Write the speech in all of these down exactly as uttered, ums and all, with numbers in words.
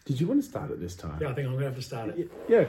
Did you want to start it this time? Yeah, I think I'm going to have to start it. Yeah.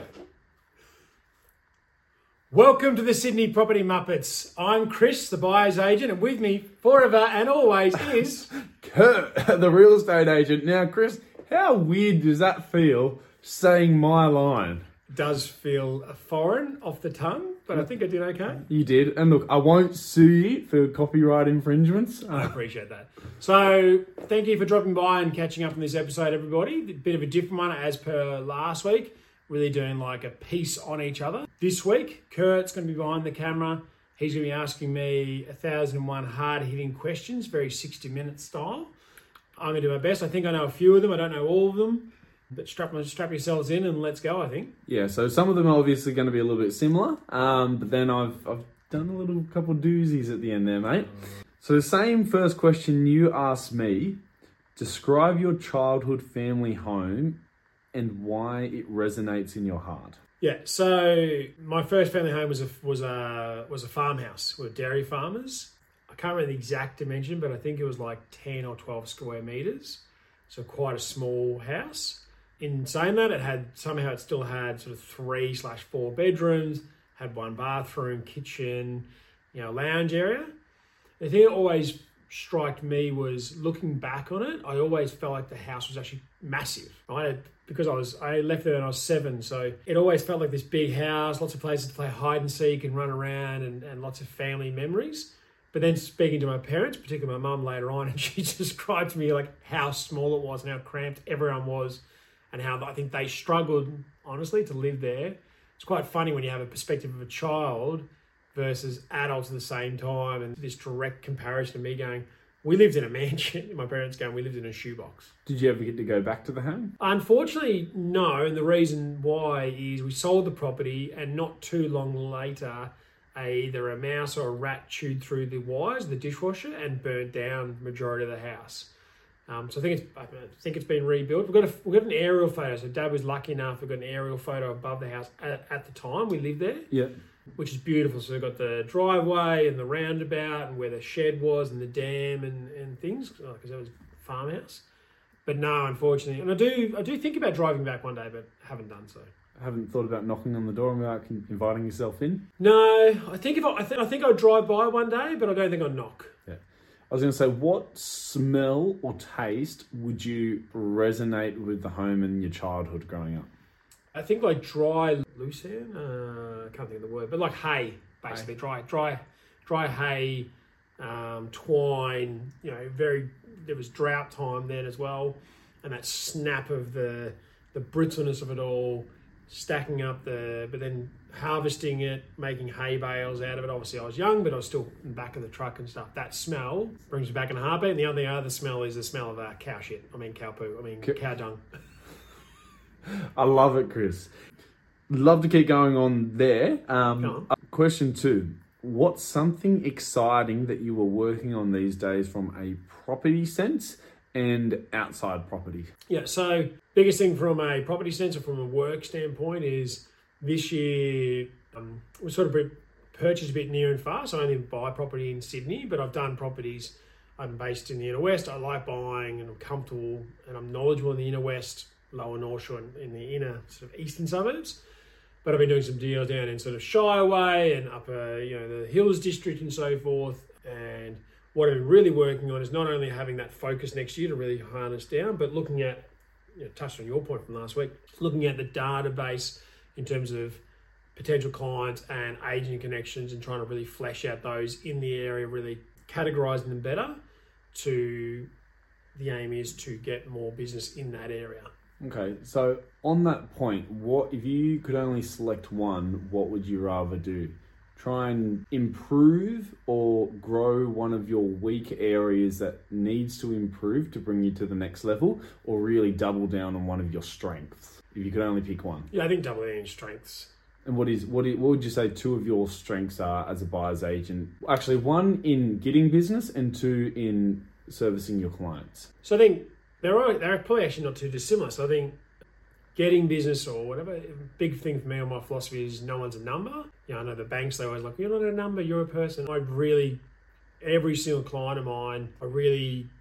Welcome to the Sydney Property Muppets. I'm Chris, the buyer's agent, and with me forever and always is... Kurt, the real estate agent. Now, Chris, how weird does that feel saying my line? Does feel foreign off the tongue, but I think I did okay. You did. And look, I won't sue you for copyright infringements. I appreciate that. So, thank you for dropping by and catching up on this episode, everybody. A bit of a different one as per last week. Really doing like a piece on each other. This week, Kurt's going to be behind the camera. He's going to be asking me one thousand one hard-hitting questions, very sixty-minute style. I'm going to do my best. I think I know a few of them. I don't know all of them. But strap, strap yourselves in and let's go, I think. Yeah, so some of them are obviously going to be a little bit similar. Um, but then I've, I've done a little couple doozies at the end there, mate. So the same first question you asked me, describe your childhood family home and why it resonates in your heart. Yeah, so my first family home was a was a was a farmhouse. We were dairy farmers. I can't remember the exact dimension, but I think it was like ten or twelve square meters. So quite a small house. In saying that, it had somehow it still had sort of three slash four bedrooms, had one bathroom, kitchen, you know, lounge area. The thing that always struck me was looking back on it, I always felt like the house was actually massive. Right? Because I was I left there when I was seven, so it always felt like this big house, lots of places to play hide and seek and run around, and, and lots of family memories. But then speaking to my parents, particularly my mum later on, and she described to me like how small it was and how cramped everyone was, and how I think they struggled, honestly, to live there. It's quite funny when you have a perspective of a child versus adults at the same time, and this direct comparison of me going, we lived in a mansion. My parents going, we lived in a shoebox. Did you ever get to go back to the home? Unfortunately, no. And the reason why is we sold the property, and not too long later, a, either a mouse or a rat chewed through the wires of the dishwasher and burnt down the majority of the house. Um, so I think it's I think it's been rebuilt. We've got a, we've got an aerial photo. So Dad was lucky enough. We've got an aerial photo above the house at, at the time we lived there. Yeah. Which is beautiful. So we've got the driveway and the roundabout and where the shed was and the dam and, and things, because that was a farmhouse. But no, unfortunately. And I do I do think about driving back one day, but haven't done so. I haven't thought about knocking on the door and about inviting yourself in? No, I think if I, I, th- I think I'd drive by one day, but I don't think I'd knock. Yeah. I was going to say, what smell or taste would you resonate with the home in your childhood growing up? I think like dry lucerne, uh, I can't think of the word, but like hay, basically. Hay. Dry dry, dry hay, um, twine, you know, very, there was drought time then as well. And that snap of the the brittleness of it all, stacking up the, but then harvesting it, making hay bales out of it. Obviously I was young, but I was still in the back of the truck and stuff. That smell brings me back in a heartbeat. And the other, the other smell is the smell of uh, cow shit. I mean cow poo, I mean C- cow dung. I love it, Chris. Love to keep going on there. Um, Go on. Question two. What's something exciting that you were working on these days from a property sense and outside property? Yeah, so biggest thing from a property sense or from a work standpoint is this year um, we sort of purchased a bit near and far. So I only buy property in Sydney, but I've done properties. I'm based in the inner west. I like buying and I'm comfortable and I'm knowledgeable in the inner west, lower North Shore, and in the inner sort of eastern suburbs. But I've been doing some deals down in sort of Shireway and upper, you know, the Hills District and so forth. And what I'm really working on is not only having that focus next year to really harness down, but looking at, you know, touched on your point from last week, looking at the database in terms of potential clients and agent connections and trying to really flesh out those in the area, really categorizing them better. To the aim is to get more business in that area. Okay, so on that point, what if you could only select one, what would you rather do? Try and improve or grow one of your weak areas that needs to improve to bring you to the next level, or really double down on one of your strengths? If you could only pick one. Yeah, I think double down on strengths. And what is what? Is, what would you say two of your strengths are as a buyer's agent? Actually, one in getting business and two in servicing your clients. So I think They're, all, they're probably actually not too dissimilar. So I think getting business or whatever, a big thing for me on my philosophy is no one's a number. You know, I know the banks, they always like, you're not a number, you're a person. I really, every single client of mine, I really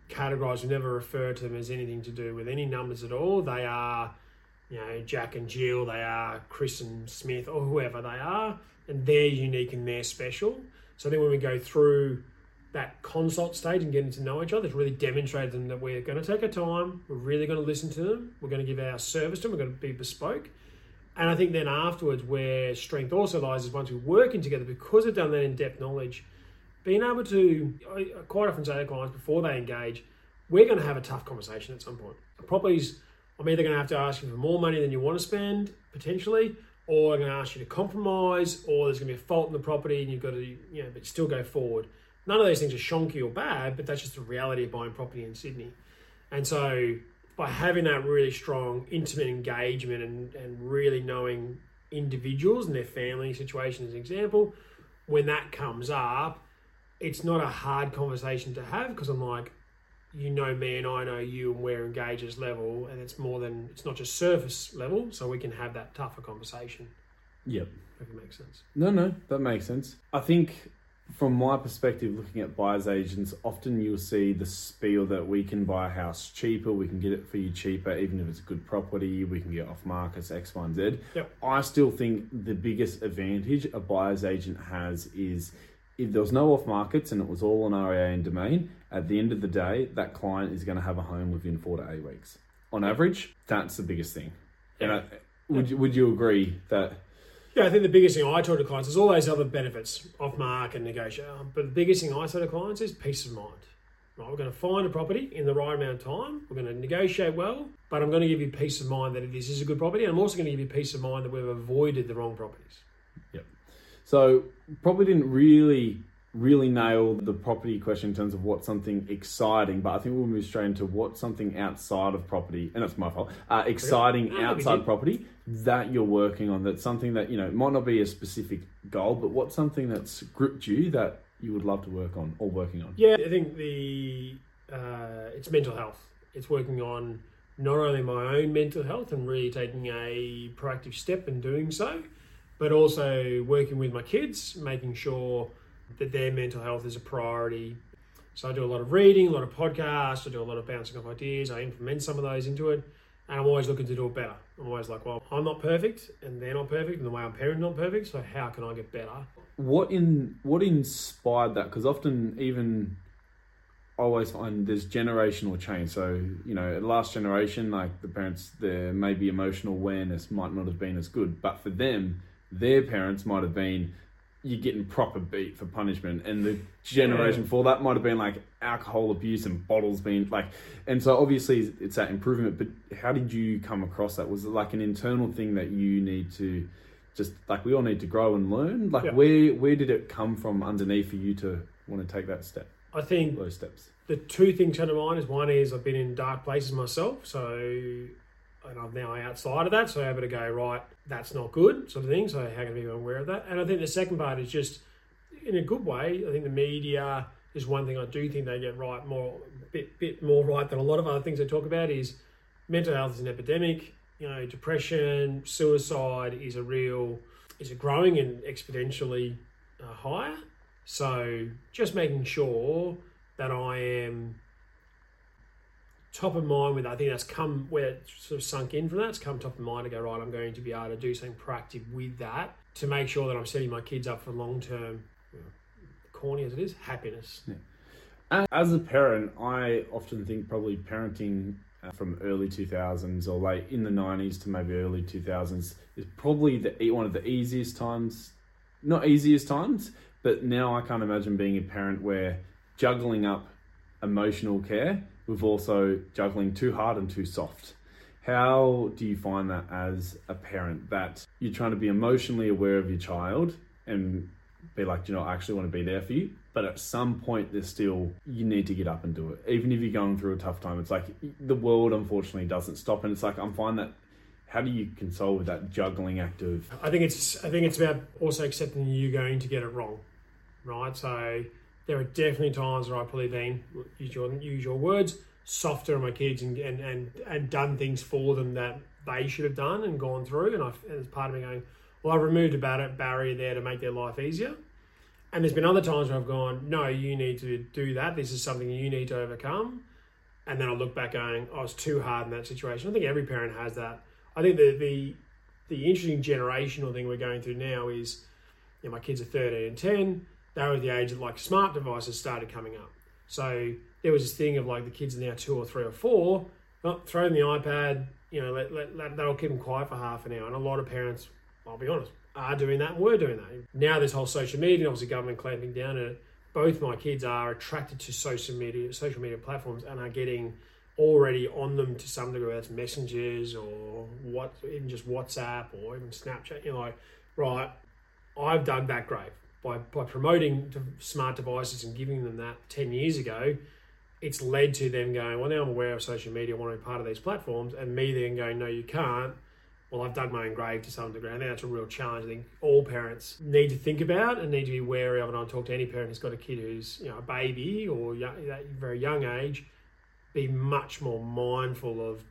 categorised. We never refer to them as anything to do with any numbers at all. They are, you know, Jack and Jill. They are Chris and Smith, or whoever they are, and they're unique and they're special. So then when we go through that consult stage and getting to know each other, it's really demonstrated to them that we're going to take our time, we're really going to listen to them, we're going to give our service to them, we're going to be bespoke. And I think then afterwards, where strength also lies is once we're working together, because we've done that in-depth knowledge, being able to, I quite often say to clients before they engage, we're going to have a tough conversation at some point. Properties, I'm either going to have to ask you for more money than you want to spend, potentially, or I'm going to ask you to compromise, or there's going to be a fault in the property and you've got to, you know, but still go forward. None of those things are shonky or bad, but that's just the reality of buying property in Sydney. And so by having that really strong, intimate engagement and, and really knowing individuals and their family situation as an example, when that comes up, it's not a hard conversation to have, because I'm like, you know me and I know you, and we're engaged as level, and it's more than, it's not just surface level, so we can have that tougher conversation. Yep. If it makes sense. No, no, that makes sense. I think from my perspective, looking at buyer's agents, often you'll see the spiel that we can buy a house cheaper, we can get it for you cheaper, even if it's a good property, we can get off markets, X, Y, and Z. Yep. I still think the biggest advantage a buyer's agent has is if there was no off markets and it was all on R E A and Domain, at the end of the day, that client is going to have a home within four to eight weeks. On average, that's the biggest thing. Yeah. And I, would, you, would you agree that... Yeah, I think the biggest thing I talk to clients, there's all those other benefits, off market and negotiate, but the biggest thing I say to clients is peace of mind. Right, we're going to find a property in the right amount of time, we're going to negotiate well, but I'm going to give you peace of mind that this is a good property, and I'm also going to give you peace of mind that we've avoided the wrong properties. Yep. So probably didn't really, really nail the property question in terms of what's something exciting, but I think we'll move straight into what's something outside of property, and that's my fault, uh, exciting Yeah. outside property that you're working on, that's something that, you know, might not be a specific goal, but what's something that's gripped you that you would love to work on or working on? Yeah, I think the uh, it's mental health. It's working on not only my own mental health and really taking a proactive step in doing so, but also working with my kids, making sure that their mental health is a priority. So I do a lot of reading, a lot of podcasts, I do a lot of bouncing off ideas, I implement some of those into it, and I'm always looking to do it better. I'm always like, well, I'm not perfect, and they're not perfect, and the way I'm parenting not perfect, so how can I get better? What in what inspired that? Because often even I always find there's generational change. So, you know, last generation, like the parents, their maybe emotional awareness might not have been as good, but for them, their parents might have been, you're getting proper beat for punishment, and the generation Yeah. before that might have been like alcohol abuse and bottles being like, and so obviously it's that improvement. But how did you come across that? Was it like an internal thing that you need to just, like, we all need to grow and learn? Like, Yeah. where where did it come from underneath for you to want to take that step, I think those steps? the two things come to mind is, one is I've been in dark places myself, so, and I'm now outside of that, so I'm able to go, right, that's not good, sort of thing, so how can we be aware of that? And I think the second part is just, in a good way, I think the media is one thing I do think they get right, more, a bit, bit more right than a lot of other things they talk about, is mental health is an epidemic, you know, depression, suicide is a real, is a growing and exponentially uh, higher. So just making sure that I am top of mind with, I think that's come, where it sort of sunk in from that, it's come top of mind to go, right, I'm going to be able to do something proactive with that to make sure that I'm setting my kids up for long-term, you know, corny as it is, happiness. Yeah. As a parent, I often think probably parenting from early two thousands or late in the nineties to maybe early two thousands is probably the one of the easiest times, not easiest times, but now I can't imagine being a parent where juggling up emotional care with also juggling too hard and too soft. How do you find that as a parent, that you're trying to be emotionally aware of your child and be like, you know, I actually want to be there for you, but at some point there's still, you need to get up and do it. Even if you're going through a tough time, it's like the world unfortunately doesn't stop, and it's like, I'm finding that, how do you console with that juggling act of... I think it's I think it's about also accepting you're going to get it wrong, right? So there are definitely times where I've probably been, use your, use your words, softer on my kids and, and, and, and done things for them that they should have done and gone through. And, I've, and there's part of me going, well, I've removed a barrier there to make their life easier. And there's been other times where I've gone, no, you need to do that. This is something you need to overcome. And then I look back going, I was too hard in that situation. I think every parent has that. I think the the, the interesting generational thing we're going through now is, you know, my kids are thirteen and ten. They were at the age that like smart devices started coming up. So there was this thing of like the kids are now two or three or four, well, throw them the iPad, you know, let, let, let, that'll keep them quiet for half an hour. And a lot of parents, I'll be honest, are doing that and were doing that. Now this whole social media, obviously government clamping down on it, both my kids are attracted to social media, social media platforms and are getting already on them to some degree. That's messengers or what, even just WhatsApp or even Snapchat. You're like, right, I've dug that grave. By, by promoting smart devices and giving them that ten years ago, it's led to them going, well, now I'm aware of social media, I want to be part of these platforms, and me then going, no, you can't. Well, I've dug my own grave to some degree. I think that's a real challenge. I think all parents need to think about and need to be wary of. And I talk to any parent who's got a kid who's, you know, a baby or young, that very young age, be much more mindful of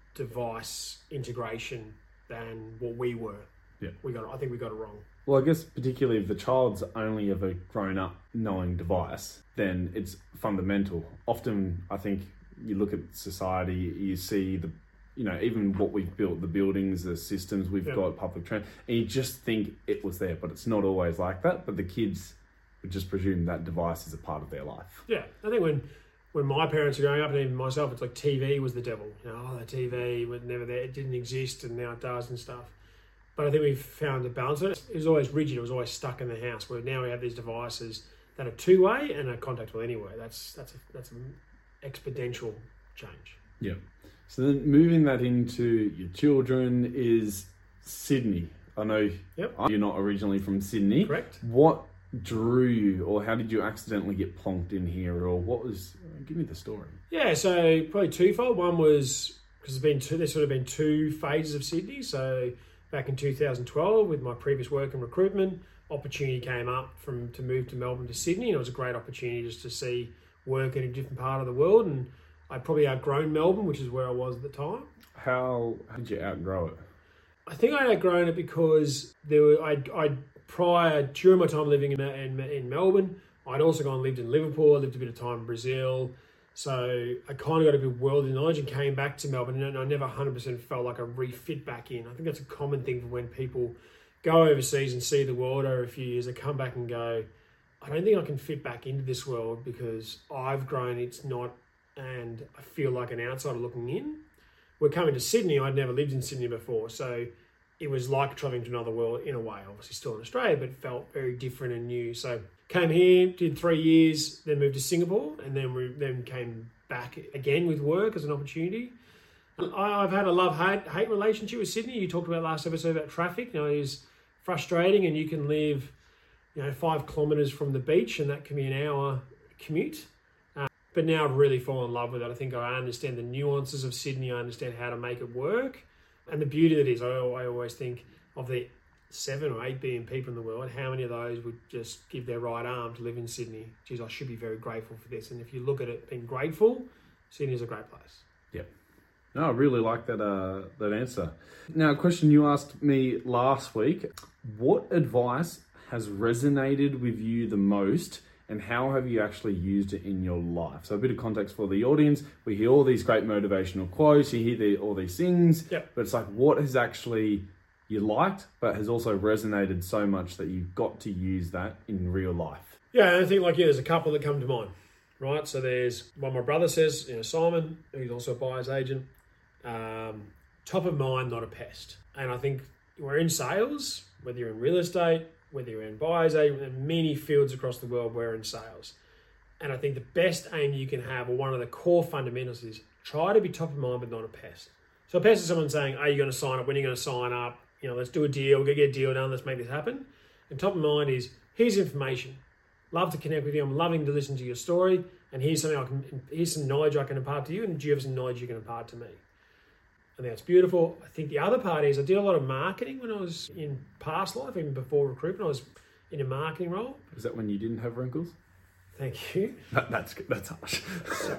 device integration than what we were. Yeah, we got. I think we got it wrong. Well, I guess particularly if the child's only ever grown up knowing device, then it's fundamental. Often, I think you look at society, you see the, you know, even what we've built, the buildings, the systems we've yeah. got, public transport, and you just think it was there, but it's not always like that. But the kids would just presume that device is a part of their life. Yeah, I think when when my parents were growing up, and even myself, it's like T V was the devil. You know, oh, the T V was never there, it didn't exist, and now it does and stuff. But I think we've found a balance. It was always rigid. It was always stuck in the house. Where now we have these devices that are two-way and are contactable anywhere. That's that's a, that's an exponential change. Yeah. So then moving that into your children is Sydney. I know yep. you're not originally from Sydney. Correct. What drew you, or how did you accidentally get plonked in here, or what was? Give me the story. Yeah. So probably twofold. One was because there's been two. There's sort of been two phases of Sydney. So back in two thousand twelve, with my previous work in recruitment, opportunity came up from to move to Melbourne to Sydney, and it was a great opportunity just to see work in a different part of the world. And I'd probably outgrown Melbourne, which is where I was at the time. How, how did you outgrow it? I think I'd outgrown it because there were I'd, I'd prior during my time living in, in in Melbourne, I'd also gone and lived in Liverpool. I lived a bit of time in Brazil. So I kind of got a bit of worldly knowledge and came back to Melbourne, and I never one hundred percent felt like I refit back in. I think that's a common thing for when people go overseas and see the world over a few years. They come back and go, I don't think I can fit back into this world because I've grown, it's not, and I feel like an outsider looking in. We're coming to Sydney. I'd never lived in Sydney before, so it was like traveling to another world in a way. Obviously still in Australia, but it felt very different and new. So came here, did three years, then moved to Singapore, and then we then came back again with work as an opportunity. I, I've had a love-hate hate relationship with Sydney. You talked about last episode about traffic. You know, it's frustrating, and you can live, you know, five kilometres from the beach, and that can be an hour commute. Uh, but now I've really fallen in love with it. I think I understand the nuances of Sydney. I understand how to make it work. And the beauty that is, I, I always think of the seven or eight billion people in the world, how many of those would just give their right arm to live in Sydney? Geez, I should be very grateful for this. And if you look at it being grateful, Sydney's a great place. Yeah. No, I really like that uh, that answer. Now, a question you asked me last week, what advice has resonated with you the most, and how have you actually used it in your life? So a bit of context for the audience. We hear all these great motivational quotes, you hear the, all these things, yep. but it's like, what has actually you liked, but has also resonated so much that you've got to use that in real life? Yeah, and I think like, yeah, there's a couple that come to mind, right? So there's what my brother says, you know, Simon, who's also a buyer's agent, um, top of mind, not a pest. And I think we're in sales, whether you're in real estate, whether you're in buyer's agent, in many fields across the world, we're in sales. And I think the best aim you can have, or one of the core fundamentals, is try to be top of mind, but not a pest. So a pest is someone saying, are you going to sign up? When are you going to sign up? You know, let's do a deal, go get a deal done, let's make this happen. And top of mind is, here's information. Love to connect with you. I'm loving to listen to your story. And here's something I can, here's some knowledge I can impart to you, and do you have some knowledge you can impart to me? I think that's beautiful. I think the other part is I did a lot of marketing when I was in past life, even before recruitment. I was in a marketing role. Is that when you didn't have wrinkles? Thank you. That, that's good. That's harsh. So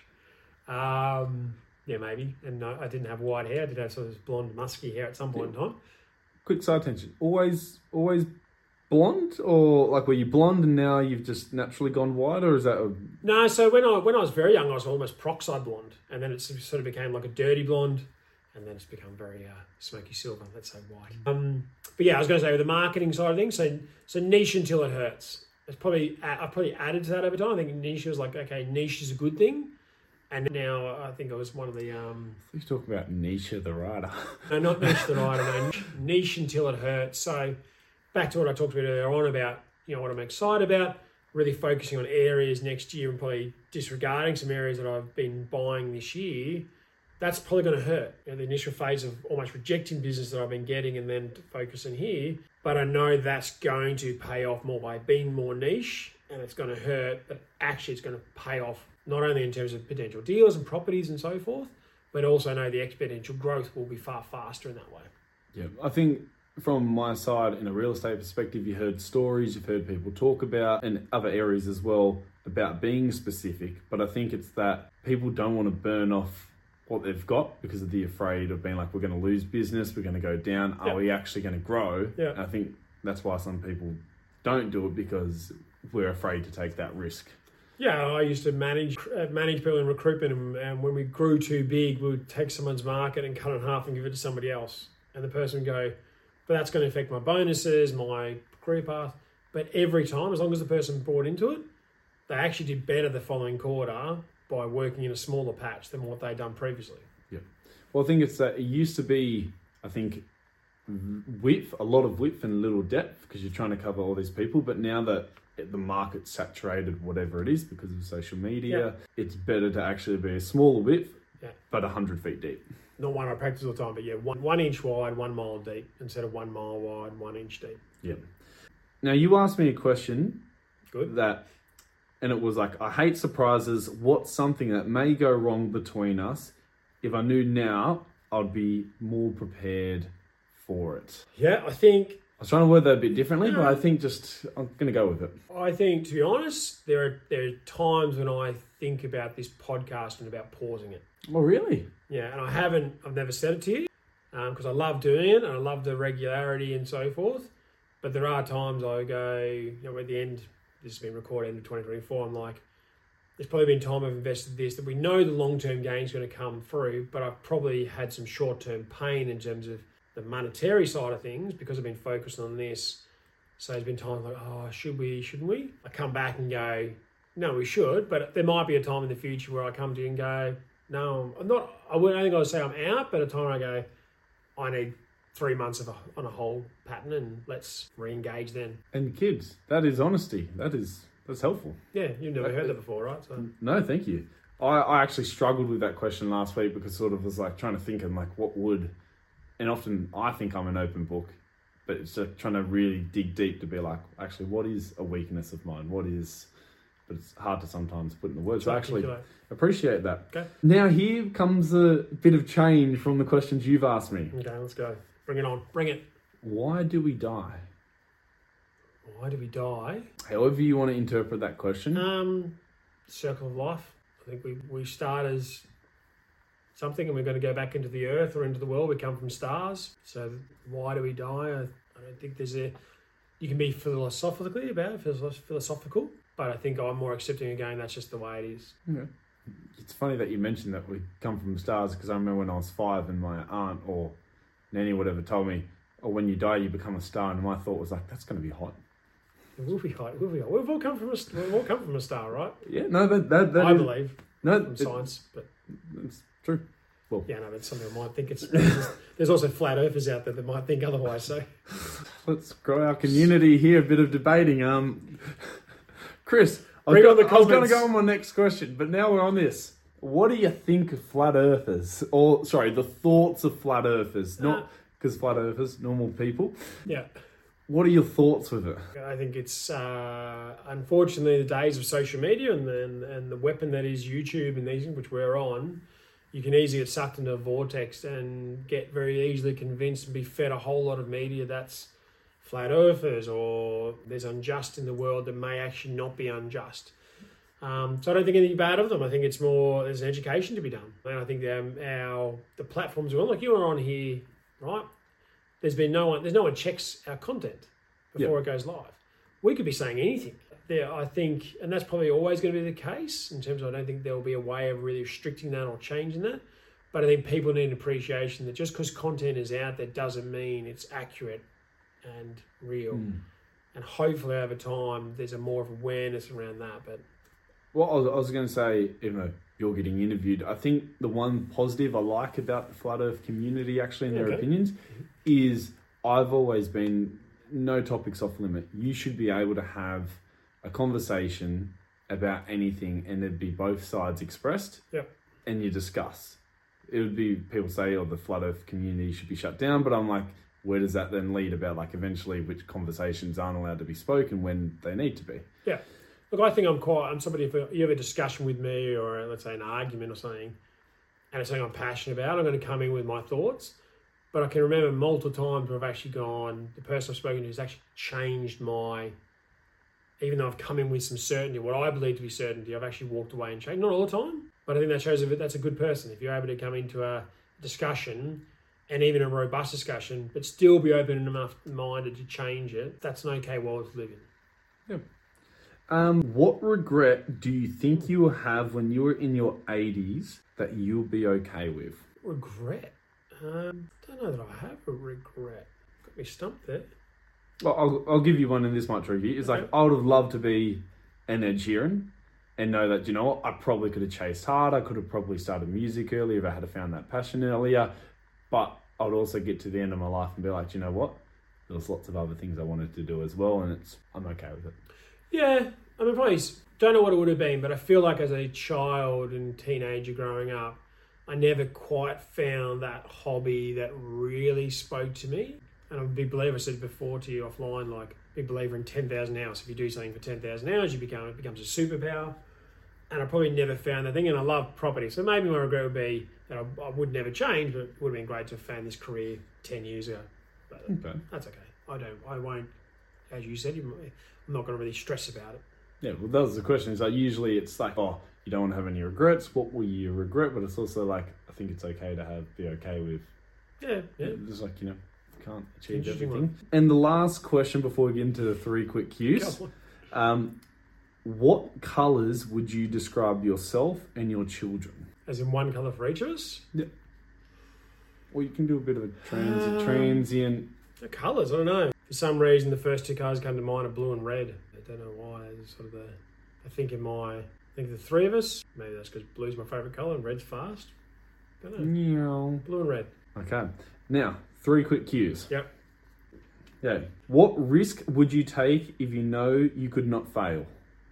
harsh. Um, yeah, maybe. And no, I didn't have white hair. I did have sort of blonde, musky hair at some point yeah. in time. Quick side tangent. Always, always blonde, or like were you blonde and now you've just naturally gone white, or is that a... No, so when I when I was very young, I was almost peroxide blonde, and then it sort of became like a dirty blonde, and then it's become very uh, smoky silver. Let's say white. Um, but yeah, I was going to say with the marketing side of things, so so niche until it hurts. It's probably I probably added to that over time. I think niche was like, okay, niche is a good thing, and now I think I was one of the. Um, Let's talk about Nietzsche the writer. no, not niche the writer. No, niche until it hurts. So back to what I talked about earlier on about you know what I'm excited about. Really focusing on areas next year and probably disregarding some areas that I've been buying this year. That's probably going to hurt. You know, the initial phase of almost rejecting business that I've been getting and then focusing here. But I know that's going to pay off more by being more niche, and it's going to hurt, but actually it's going to pay off not only in terms of potential deals and properties and so forth, but also I know the exponential growth will be far faster in that way. Yeah, I think from my side, in a real estate perspective, you heard stories, you've heard people talk about, and other areas as well, about being specific. But I think it's that people don't want to burn off what they've got because of the afraid of being like, we're going to lose business, we're going to go down, are Yep. we actually going to grow? Yep. I think that's why some people don't do it, because we're afraid to take that risk. Yeah, I used to manage uh, manage people in recruitment, and, and when we grew too big, we would take someone's market and cut it in half and give it to somebody else. And the person would go, but that's going to affect my bonuses, my career path. But every time, as long as the person bought into it, they actually did better the following quarter by working in a smaller patch than what they'd done previously. Yeah. Well, I think it's that it used to be, I think, width, a lot of width and little depth, because you're trying to cover all these people. But now that the market's saturated, whatever it is, because of social media, Yeah. it's better to actually be a smaller width, Yeah. but one hundred feet deep. Not one I practice all the time, but yeah, one, one inch wide, one mile deep, instead of one mile wide, one inch deep. Yeah. Now, you asked me a question Good. that, and it was like, I hate surprises. What's something that may go wrong between us? If I knew now, I'd be more prepared for it. Yeah, I think I was trying to word that a bit differently, but No. I think just, I'm going to go with it. I think, to be honest, there are there are times when I think about this podcast and about pausing it. Oh, really? Yeah, and I haven't, I've never said it to you because I love doing it and I love the regularity and so forth. But there are times I go, you know, at the end, this has been recorded end of twenty twenty-four, I'm like, there's probably been time I've invested this that we know the long-term gain is going to come through, but I've probably had some short-term pain in terms of the monetary side of things because I've been focused on this. So there's been times like, oh, should we, shouldn't we? I come back and go, no, we should, but there might be a time in the future where I come to you and go, no, I'm not, I wouldn't I think I would say I'm out, but a time I go, I need three months of a, on a whole pattern and let's re-engage then. And kids, that is honesty. That is, that's helpful. Yeah, you've never heard that before, right? So No, thank you. I, I actually struggled with that question last week because sort of was like trying to think of like what would, and often I think I'm an open book, but it's just trying to really dig deep to be like, actually, what is a weakness of mine? What is, but it's hard to sometimes put in the words. So I actually appreciate that. Okay. Now here comes a bit of change from the questions you've asked me. Okay, let's go. Bring it on. Bring it. Why do we die? Why do we die? However you want to interpret that question. Um, circle of life. I think we, we start as something and we're going to go back into the earth or into the world. We come from stars. So why do we die? I, I don't think there's a... You can be philosophically about it, philosophical, but I think I'm more accepting again, that's just the way it is. Okay. It's funny that you mentioned that we come from stars, because I remember when I was five and my aunt or nanny or whatever told me, oh, when you die, you become a star. And my thought was like, that's going to be hot. It will be hot. It will be hot. We've all come from a, we've all come from a star, right? Yeah, no, that, that, that I is- believe no, from it- science, but it's true. yeah, no, but some people might think it's... There's, there's also flat earthers out there that might think otherwise, so... Let's grow our community here, a bit of debating. Um, Chris, I was, Bring go- on the I was going to comments. go on my next question, but now we're on this. What do you think of flat earthers? Or, sorry, the thoughts of flat earthers, Uh, not because flat earthers, normal people. Yeah. What are your thoughts with it? I think it's uh, unfortunately the days of social media and the, and, and the weapon that is YouTube and these, which we're on, you can easily get sucked into a vortex and get very easily convinced and be fed a whole lot of media that's flat earthers or there's unjust in the world that may actually not be unjust. Um, so I don't think anything bad of them. I think it's more there's an education to be done, and I think um, our the platforms we're on, like you are on here, right? There's been no one. There's no one checks our content. before Yep. it goes live. We could be saying anything. There, I think, and that's probably always going to be the case in terms of I don't think there will be a way of really restricting that or changing that. But I think people need an appreciation that just because content is out there doesn't mean it's accurate and real. Mm. And hopefully over time there's a more of awareness around that. But Well, I was, I was going to say, even though you're getting interviewed, I think the one positive I like about the Flat Earth community, actually, in their Okay. opinions, is I've always been no topics off limit. You should be able to have a conversation about anything and there'd be both sides expressed Yep. and you discuss. It would be, people say, oh, the Flat Earth community should be shut down, but I'm like, where does that then lead about, like, eventually which conversations aren't allowed to be spoken when they need to be? yeah, look, I think I'm quite, I'm somebody, if you have a discussion with me or let's say an argument or something, and it's something I'm passionate about, I'm going to come in with my thoughts. But I can remember multiple times where I've actually gone, the person I've spoken to has actually changed my, even though I've come in with some certainty, what I believe to be certainty, I've actually walked away and changed. Not all the time, but I think that shows that that's a good person. If you're able to come into a discussion and even a robust discussion, but still be open enough minded to change it, that's an okay world to live in. Um, what regret do you think you will have when you were in your eighties that you'll be okay with? Regret? Um, don't know that I have a regret. Got me stumped there. Well, I'll, I'll give you one, and this might trigger you. It's like, Okay. I would have loved to be an Ed Sheeran and know that, you know what, I probably could have chased hard. I could have probably started music earlier if I had found that passion earlier. But I would also get to the end of my life and be like, you know what, there's lots of other things I wanted to do as well, and it's I'm okay with it. Yeah, I mean, probably s- don't know what it would have been, but I feel like as a child and teenager growing up, I never quite found that hobby that really spoke to me. And I'm a big believer, I said before to you offline, like, big believer in ten thousand hours. If you do something for ten thousand hours, you become it becomes a superpower. And I probably never found that thing, and I love property. So maybe my regret would be that I, I would never change, but it would have been great to have found this career ten years ago. But Okay. that's okay. I don't, I won't, as you said, you- I'm not going to really stress about it. Yeah, well, that was the question. Is like, usually it's like, oh, you don't want to have any regrets. What will you regret? But it's also like, I think it's okay to have be okay with, Yeah, yeah. just like, you know, can't achieve Interesting everything. one. And the last question before we get into the three quick cues. Come on. Um, what colours would you describe yourself and your children? As in one colour for each of us? Or you can do a bit of a transient. Um, transient. The colours, I don't know. For some reason, the first two colours come to mind are blue and red. I don't know why. It's sort of the, I think in my, I think the three of us, maybe that's because blue's my favourite colour and red's fast. Don't know. Meow. Blue and red. Okay. Now, three quick cues. Yep. Yeah. What risk would you take if you know you could not fail?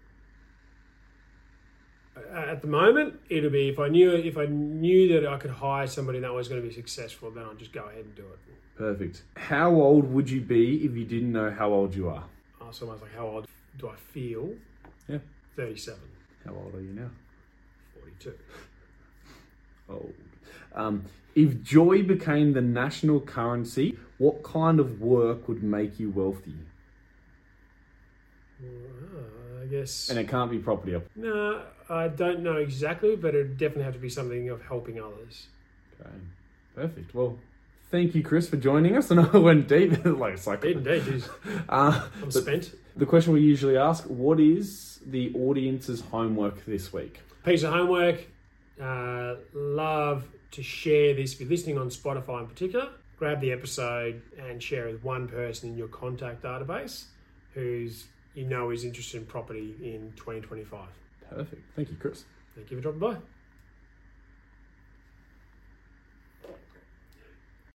At the moment, it'll be if I knew if I knew that I could hire somebody that was going to be successful, then I'd just go ahead and do it. Perfect. How old would you be if you didn't know how old you are? Oh, it's almost like how old do I feel? Yeah. thirty-seven. How old are you now? forty-two. Old. Um, if joy became the national currency, what kind of work would make you wealthy? Well, I guess. And it can't be property. Up. No, I don't know exactly, but it'd definitely have to be something of helping others. Okay. Perfect. Well, thank you, Chris, for joining us. And I went deep. like it's like Indeed, geez. Uh, I'm but spent. the question we usually ask: what is the audience's homework this week? Piece of homework. Uh, love to share this. If you're listening on Spotify in particular, grab the episode and share it with one person in your contact database who's you know is interested in property in twenty twenty-five. Perfect. Thank you, Chris. Thank you for dropping by.